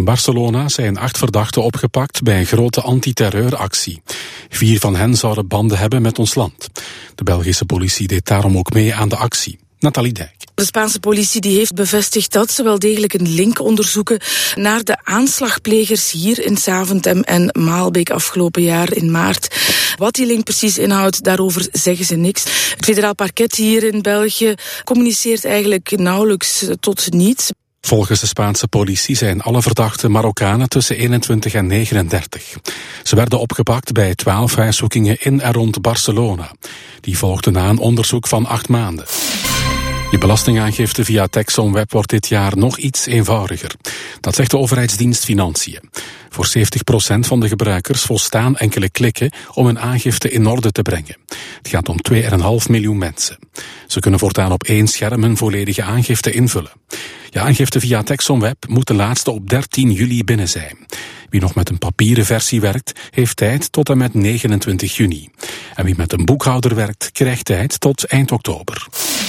In Barcelona zijn 8 verdachten opgepakt bij een grote antiterreuractie. 4 van hen zouden banden hebben met ons land. De Belgische politie deed daarom ook mee aan de actie. Nathalie Dijk. De Spaanse politie die heeft bevestigd dat ze wel degelijk een link onderzoeken naar de aanslagplegers hier in Zaventem en Maalbeek afgelopen jaar in maart. Wat die link precies inhoudt, daarover zeggen ze niks. Het federaal parket hier in België communiceert eigenlijk nauwelijks tot niets. Volgens de Spaanse politie zijn alle verdachten Marokkanen tussen 21 en 39. Ze werden opgepakt bij 12 huiszoekingen in en rond Barcelona. Die volgden na een onderzoek van 8 maanden. Je belastingaangifte via TexOnWeb wordt dit jaar nog iets eenvoudiger. Dat zegt de overheidsdienst Financiën. Voor 70% van de gebruikers volstaan enkele klikken om een aangifte in orde te brengen. Het gaat om 2,5 miljoen mensen. Ze kunnen voortaan op 1 scherm een volledige aangifte invullen. Je aangifte via TexOnWeb moet de laatste op 13 juli binnen zijn. Wie nog met een papieren versie werkt, heeft tijd tot en met 29 juni. En wie met een boekhouder werkt, krijgt tijd tot eind oktober.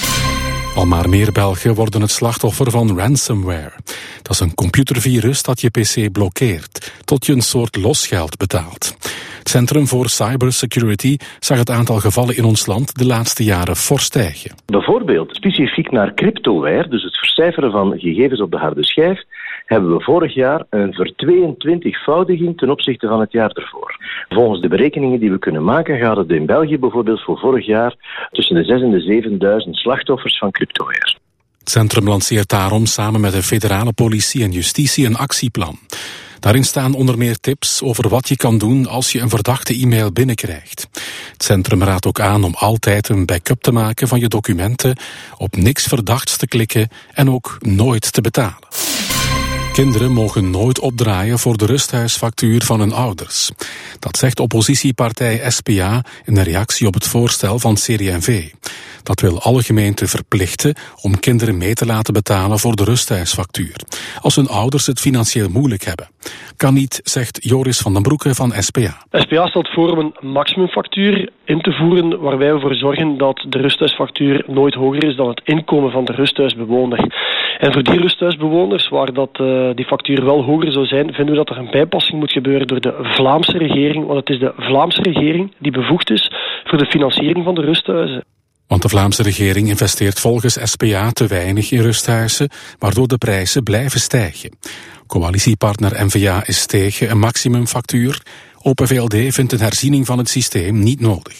Al maar meer Belgen worden het slachtoffer van ransomware. Dat is een computervirus dat je pc blokkeert, tot je een soort losgeld betaalt. Het Centrum voor Cybersecurity zag het aantal gevallen in ons land de laatste jaren fors stijgen. Bijvoorbeeld specifiek naar cryptoware, dus het vercijferen van gegevens op de harde schijf, hebben we vorig jaar een ver-22voudiging ten opzichte van het jaar ervoor. Volgens de berekeningen die we kunnen maken gaat het in België bijvoorbeeld voor vorig jaar tussen de 6.000 en 7.000 slachtoffers van cryptoware. Het centrum lanceert daarom samen met de federale politie en justitie een actieplan. Daarin staan onder meer tips over wat je kan doen als je een verdachte e-mail binnenkrijgt. Het centrum raadt ook aan om altijd een backup te maken van je documenten, op niks verdachts te klikken en ook nooit te betalen. Kinderen mogen nooit opdraaien voor de rusthuisfactuur van hun ouders. Dat zegt oppositiepartij SPA in een reactie op het voorstel van CD&V. Dat wil alle gemeenten verplichten om kinderen mee te laten betalen voor de rusthuisfactuur, als hun ouders het financieel moeilijk hebben. Kan niet, zegt Joris van den Broeke van SPA. SPA stelt voor om een maximumfactuur in te voeren waarbij we ervoor zorgen dat de rusthuisfactuur nooit hoger is dan het inkomen van de rusthuisbewoner. En voor die rusthuisbewoners waar dat die factuur wel hoger zou zijn, vinden we dat er een bijpassing moet gebeuren door de Vlaamse regering, want het is de Vlaamse regering die bevoegd is voor de financiering van de rusthuizen. Want de Vlaamse regering investeert volgens SPA te weinig in rusthuizen, waardoor de prijzen blijven stijgen. Coalitiepartner N-VA is tegen een maximumfactuur. Open VLD vindt een herziening van het systeem niet nodig.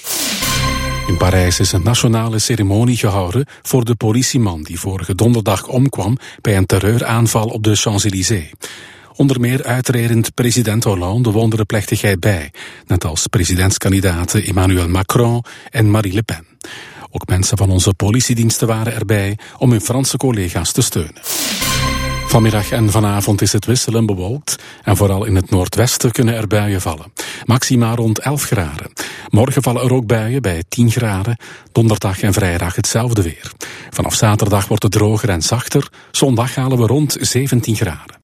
In Parijs is een nationale ceremonie gehouden voor de politieman die vorige donderdag omkwam bij een terreuraanval op de Champs-Élysées. Onder meer uitredend president Hollande woonde de plechtigheid bij, net als presidentskandidaten Emmanuel Macron en Marine Le Pen. Ook mensen van onze politiediensten waren erbij om hun Franse collega's te steunen. Vanmiddag en vanavond is het wisselend bewolkt en vooral in het noordwesten kunnen er buien vallen. Maxima rond 11 graden. Morgen vallen er ook buien bij 10 graden. Donderdag en vrijdag hetzelfde weer. Vanaf zaterdag wordt het droger en zachter. Zondag halen we rond 17 graden.